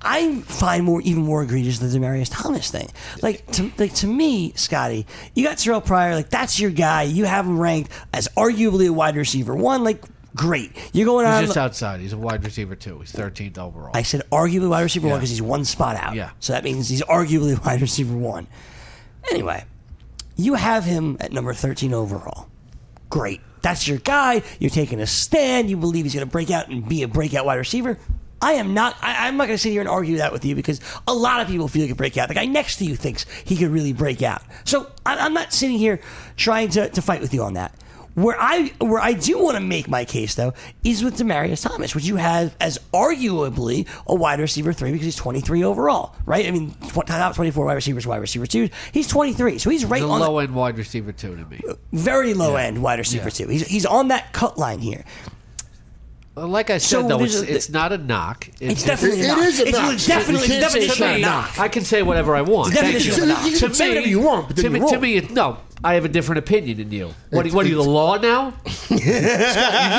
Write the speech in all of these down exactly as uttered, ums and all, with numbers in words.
I find more even more egregious the Demaryius Thomas thing. Like to like to me, Scotty, you got Terrell Pryor. Like that's your guy. You have him ranked as arguably a wide receiver one. Like great. You're going He's on. just outside. He's a wide receiver two. He's thirteenth overall. I said arguably wide receiver Yeah. one because he's one spot out. Yeah. So that means he's arguably wide receiver one. Anyway, you have him at number thirteen overall. Great. That's your guy. You're taking a stand. You believe he's going to break out and be a breakout wide receiver. I am not. I, I'm not going to sit here and argue that with you because a lot of people feel he could break out. The guy next to you thinks he could really break out. So I, I'm not sitting here trying to, to fight with you on that. Where I where I do want to make my case, though, is with Demaryius Thomas, which you have as arguably a wide receiver three because he's twenty-three overall, right? I mean, top twenty-four wide receivers, wide receiver two. He's twenty-three, so he's right he's a on low the, end wide receiver two to me. very low Yeah. end wide receiver Yeah. two. He's he's on that cut line here. Well, like I said, So though, there's it's, a- it's not a knock. It's definitely It- a it knock. is a it's knock. definitely You the can't say definition it's of not a a knock. I can say whatever I want. The Thank definition you. of a knock. You can To say me- whatever you want, but then to you're me, wrong. to me, it, no. I have a different opinion than you. What, what are you, the law now? You get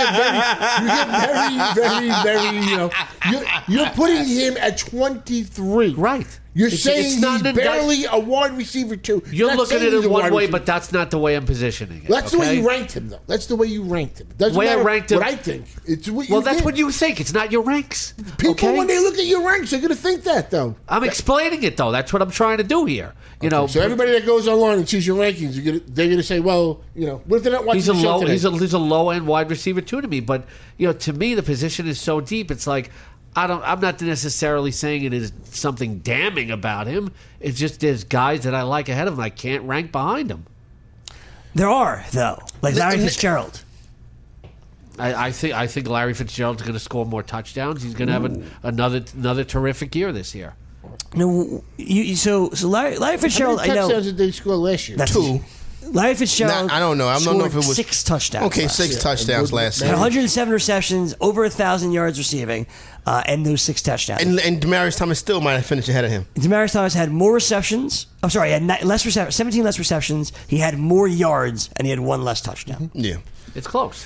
very, very, very, you know, you're, you're putting him at twenty-three. Right. You're It's- saying it's not he's an- barely a wide receiver two. You're not looking saying at he's it a one wide way, receiver. but that's not the way I'm positioning it. That's the way okay? you ranked him, though. That's the way you ranked him. It doesn't The way I matter ranked him- what I think. It's what Well, you that's did. what you think. It's not your ranks. People, okay? when they look at your ranks, they're going to think that, though. I'm explaining it, though. That's what I'm trying to do here. You know, So everybody that goes online and sees your rankings, you're gonna, they're going to say, well, you know, what if they're not watching he's a the show low today? he's a he's a low end wide receiver too to me. But you know, to me, the position is so deep. It's like I don't. I'm not necessarily saying it is something damning about him. It's just there's guys that I like ahead of him. I can't rank behind him. There are though, like Larry Fitzgerald. I, I think I think Larry Fitzgerald's going to score more touchdowns. He's going to have an, another another terrific year this year. No, you, you so so Larry, Larry How Fitzgerald. many I know touchdowns did they score last year? that's Two. Larry Fitzgerald. Nah, I don't know. I don't scored know if it was- six touchdowns. Okay, last six year. touchdowns last Had year. one hundred seven receptions, over a thousand yards receiving, uh, and those six touchdowns. And, and Demaryius Thomas still might have finished ahead of him. Demaryius Thomas had more receptions. I'm sorry, he had ni- less recep- seventeen less receptions. He had more yards, and he had one less touchdown. Yeah. It's close.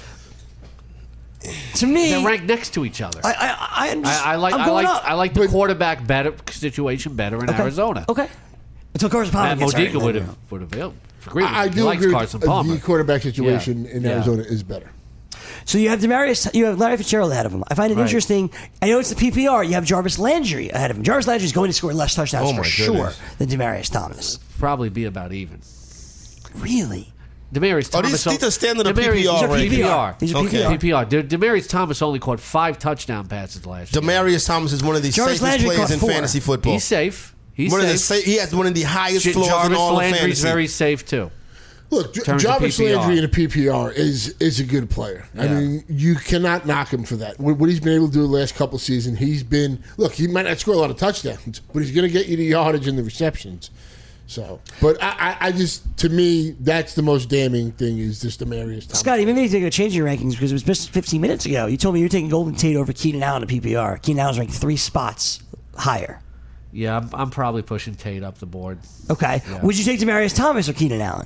To me, They're ranked next to each other. I, I, I, am just, I, I like I'm I going like up. I like the quarterback better situation better in Okay. Arizona. Okay. Until Carson Palmer Matt gets hurt, Modica then, would you know. have would have agreed. I, I He do likes agree Carson with Palmer. the quarterback situation Yeah. in Yeah. Arizona is better. So you have Demaryius, you have Larry Fitzgerald ahead of him. I find it Right. interesting. I know it's the P P R. You have Jarvis Landry ahead of him. Jarvis Landry is going to score less touchdowns Oh, for my sure goodness. than Demaryius Thomas. Probably be about even. Really? Demaryius Oh, Thomas. these- these are standard of Demaryius- P P R these are rankings. P P R. These are Okay. P P R. P P R. De- Demaryius Thomas only caught five touchdown passes last year. Demaryius Thomas is one of the Jarvis safest Landry players caught in four. fantasy football. He's safe. He's one of the safe. sa- he has one of the highest J- floors in Jarvis all of Landry's fantasy. very safe too. Look, J- terms of Jarvis P P R. Landry in a P P R is is a good player. I Yeah. mean, you cannot knock him for that. What, what he's been able to do the last couple of seasons, he's been look. He might not score a lot of touchdowns, but he's going to get you the yardage and the receptions. So, but I, I, I just to me that's the most damning thing is just Demaryius Thomas. Scotty, maybe you need to change your rankings because it was just fifteen minutes ago. You told me you were taking Golden Tate over Keenan Allen in P P R. Keenan Allen's ranked three spots higher. Yeah, I'm, I'm probably pushing Tate up the board. Okay. Yeah. Would you take Demaryius Thomas or Keenan Allen?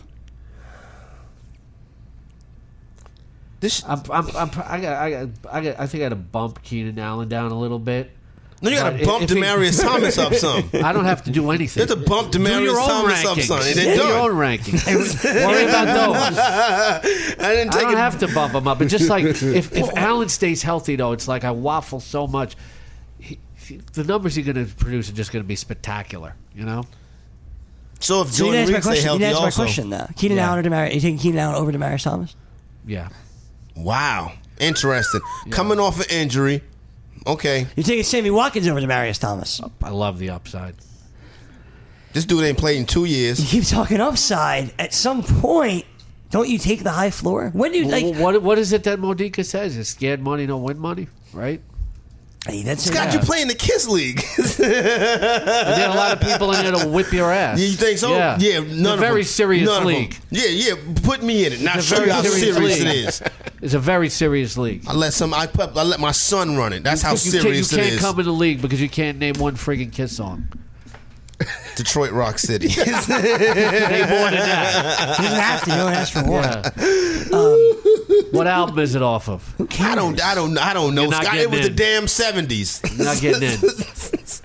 This, I'm, I'm, I'm, I, got, I, got, I, got, I think I got to bump Keenan Allen down a little bit. no, you got But to bump if he- Demaryius Thomas up some. I don't have to do anything. You have to bump Do Demaryius your own Thomas up rankings. some. And Do they're your done. own rankings. Worry about those. I didn't I take don't it. have to bump him up. It's just like if, if Allen stays healthy, though, it's like I waffle so much. He, he, the numbers he's going to produce are just going to be spectacular. You know. So if So you Jordan didn't answer my Reed stay question. You healthy didn't answer my also. question, though. Keenan Yeah. Allen or Demaryius? You taking Keenan Allen over Demaryius Thomas? Yeah. Wow. Interesting. Coming off an injury. Okay. You're taking Sammy Watkins over Demaryius Thomas. I love the upside. This dude ain't played in two You years. keep talking upside. At some point, don't you take the high floor? When do you like? Well, what what is it that Modica says? Is scared money don't win money, right? Hey, that's Scott, you play in the Kiss League. And there are a lot of people in there to whip your ass. You think so? Yeah, Yeah, It's none a of very them. serious None of them. league. Yeah, yeah. Put me in it. Now It's a show you very how serious serious league. it is. It's a very serious league. I let some. I put. I let my son run it. That's how you serious can't, you it can't is. come in the league because you can't name one friggin' Kiss song. Detroit Rock City. Name more than that. He doesn't have to. You don't ask for one. Yeah. Um, what album is it off of? Who cares? I don't. I don't. I don't know. You're not Scott, it getting was the in. damn seventies. You're not getting in.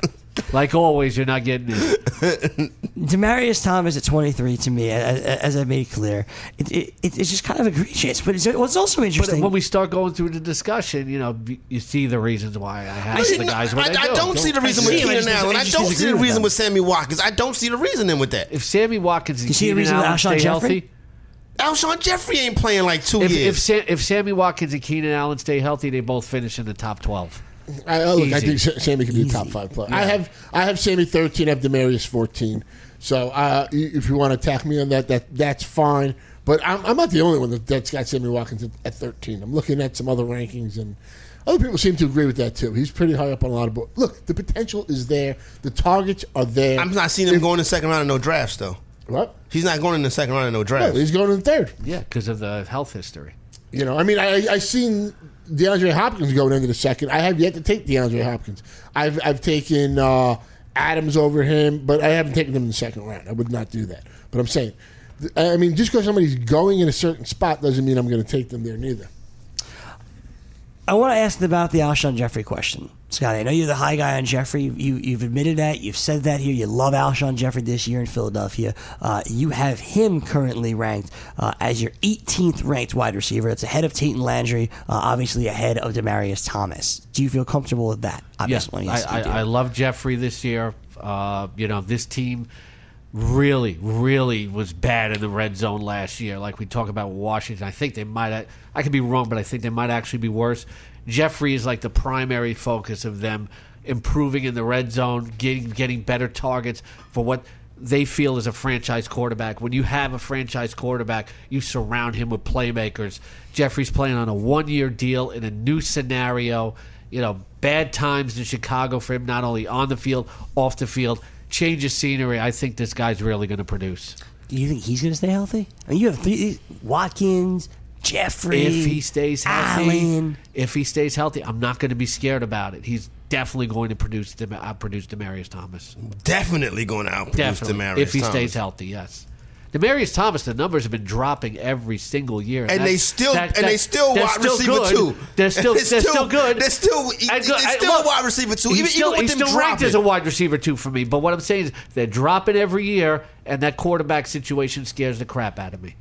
Like always, you're not getting it. Demarius Thomas at twenty-three, to me, as, as I made clear, it, it, it's just kind of egregious. But it's, what's also But interesting... when we start going through the discussion, you know, you see the reasons why I have No, the guys what I, they I do. don't see the reason I with see him, I Keenan just- Allen. I I just don't see disagree the with reason them. with Sammy Watkins. I don't see the reasoning with that. If Sammy Watkins and You see the Keenan reason with Allen Alshon stay Jeffrey? healthy, Alshon Jeffrey ain't playing like two if if, years. Sam, if Sammy Watkins and Keenan Allen stay healthy, they both finish in the top twelve. I, I- look, I Easy. think Sa- Sammy could be a top five player. I have I have Sammy thirteen. I have Demarius fourteen. So uh, y- if you want to attack me on that, that that's fine. But I'm, I'm not the only one that, that's got Sammy Watkins at, at thirteen. I'm looking at some other rankings, and other people seem to agree with that too. He's pretty high up on a lot of boards. Look, the potential is there. The targets are there. I'm not seeing him going in the second round of no drafts, though. What? He's not going in the second round of no No, drafts. he's going in third. Yeah, because of the health history. You know, I mean, I I seen DeAndre Hopkins going into the second. I have yet to take DeAndre Hopkins. I've I've taken uh, Adams over him, but I haven't taken him in the second round. I would not do that. But I'm saying, th- I mean, just because somebody's going in a certain spot doesn't mean I'm going to take them there neither. I want to ask about the Alshon Jeffrey question. Scotty, I know you're the high guy on Jeffrey. You, you've admitted that. You've said that here. You love Alshon Jeffrey this year in Philadelphia. Uh, you have him currently ranked uh, as your eighteenth ranked wide receiver. It's ahead of Tate and Landry, uh, obviously ahead of Demarius Thomas. Do you feel comfortable with that? Yes, Obviously, I, yes, you I, do. I love Jeffrey this year. Uh, you know, this team really, really was bad in the red zone last year. Like we talk about Washington, I think they might. I could be wrong, but I think they might actually be worse. Jeffrey is like the primary focus of them improving in the red zone, getting getting better targets for what they feel is a franchise quarterback. When you have a franchise quarterback, you surround him with playmakers. Jeffrey's playing on a one-year deal in a new scenario. You know, bad times in Chicago for him, not only on the field, off the field. Change of scenery. I think this guy's really going to produce. Do you think he's going to stay healthy? I mean, you have three, Watkins, Jeffrey, If he stays healthy, Allen. if he stays healthy, I'm not going to be scared about it. He's definitely going to produce Dem- uh, produce Demarius Thomas. Definitely going to outproduce Definitely, Demarius if he Thomas. stays healthy, yes. Demarius Thomas, the numbers have been dropping every single year, And they still, and they still they're wide still receiver good. two. They're still, they're still good. They're still, I- they're I- still look, wide receiver two. He's Even, still, even with he's them still ranked dropping. as a wide receiver two for me. But what I'm saying is they're dropping every year, and that quarterback situation scares the crap out of me.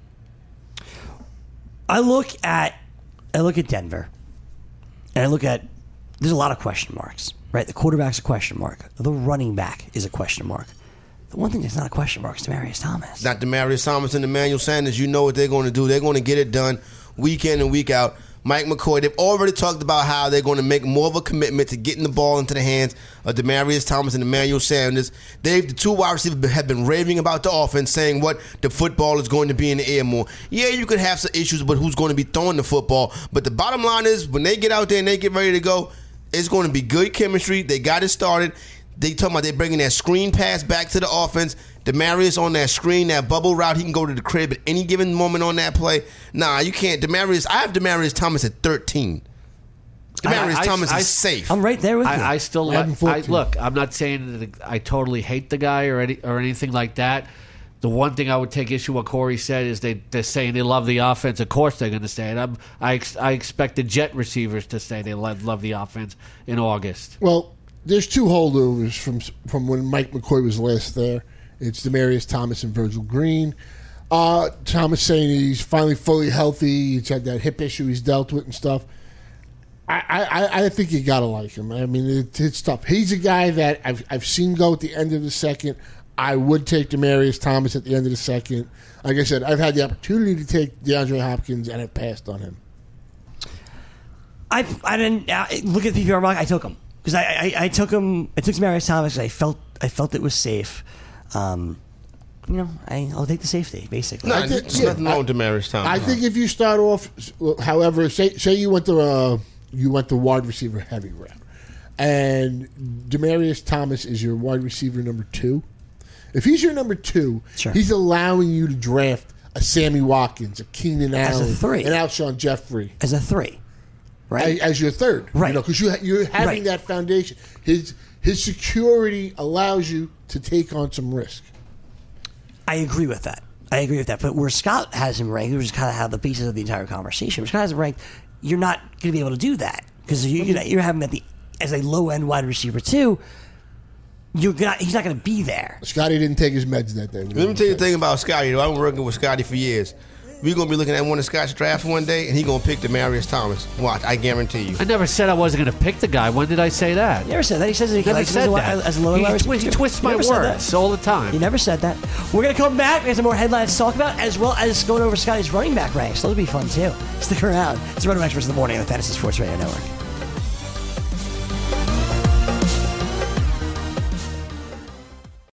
I look at I look at Denver, and I look at there's a lot of question marks, right? The quarterback's a question mark. The running back is a question mark. The one thing that's not a question mark is Demarius Thomas. Not Demarius Thomas and Emmanuel Sanders. You know what they're going to do. They're going to get it done week in and week out. Mike McCoy, they've already talked about how they're going to make more of a commitment to getting the ball into the hands of Demarius Thomas and Emmanuel Sanders. They've, the two wide receivers have been raving about the offense, saying what the football is going to be in the air more. Yeah, you could have some issues, but who's going to be throwing the football? But the bottom line is, when they get out there and they get ready to go, it's going to be good chemistry. They got it started. They talking about they're bringing that screen pass back to the offense. Demarius on that screen, that bubble route, he can go to the crib at any given moment on that play. Nah, you can't. Demarius, I have Demarius Thomas at thirteen. Demarius I- I- Thomas I- is safe. I'm right there with you. I, I still I have him like. I, fourteen. look, I'm not saying that I totally hate the guy or any, or anything like that. The one thing I would take issue with what Corey said is they they're saying they love the offense. Of course they're going to say it. I'm, I ex, I expect the Jet receivers to say they love, love the offense in August. Well, there's two holdovers from from when Mike McCoy was last there. It's Demarius Thomas and Virgil Green. Uh, Thomas saying he's finally fully healthy. He's had that hip issue he's dealt with and stuff. I, I, I think you gotta like him. I mean, it, it's tough. He's a guy that I've I've seen go at the end of the second. I would take Demarius Thomas at the end of the second. Like I said, I've had the opportunity to take DeAndre Hopkins, and I've passed on him. I I didn't uh, look at the P P R block. I took him because I, I I took him. I took Demarius Thomas. 'Cause I felt I felt it was safe. Um, you know, I, I'll take the safety basically. No, I think- there's yeah, nothing wrong with Demarius Thomas. I think if you start off, however, say say you went to uh, you went the wide receiver heavy route, and Demarius Thomas is your wide receiver number two. If he's your number two, Sure. he's allowing you to draft a Sammy Watkins, a Keenan As a Allen, three. and Alshon Jeffrey As a three, right? as, as your third, Right. You know, because you ha- you're having Right. that foundation. His his security allows you to take on some risk. I agree with that. I agree with that. But where Scott has him ranked, which is kind of how the pieces of the entire conversation, where Scott has him ranked, you're not going to be able to do that because you, you're, you're having him at the as a low end wide receiver too. you're gonna, he's not going to be there. Scotty didn't take his meds that day. Let me tell you the thing about Scotty, though. I've been working with Scotty for years. We're going to be looking at one of Scott's drafts one day, and he's going to pick Demaryius Thomas. Watch, I guarantee you. I never said I wasn't going to pick the guy. When did I say that? You never said that. He says that he Never likes said him that. as a, as a lower he, wide twi- receiver. he twists You my never said words that. all the time. You never said that. We're going to come back. We have some more headlines to talk about, as well as going over Scotty's running back ranks. That'll be fun, too. Stick around. It's the Running Backs versus the Morning on the Fantasy Sports Radio Network.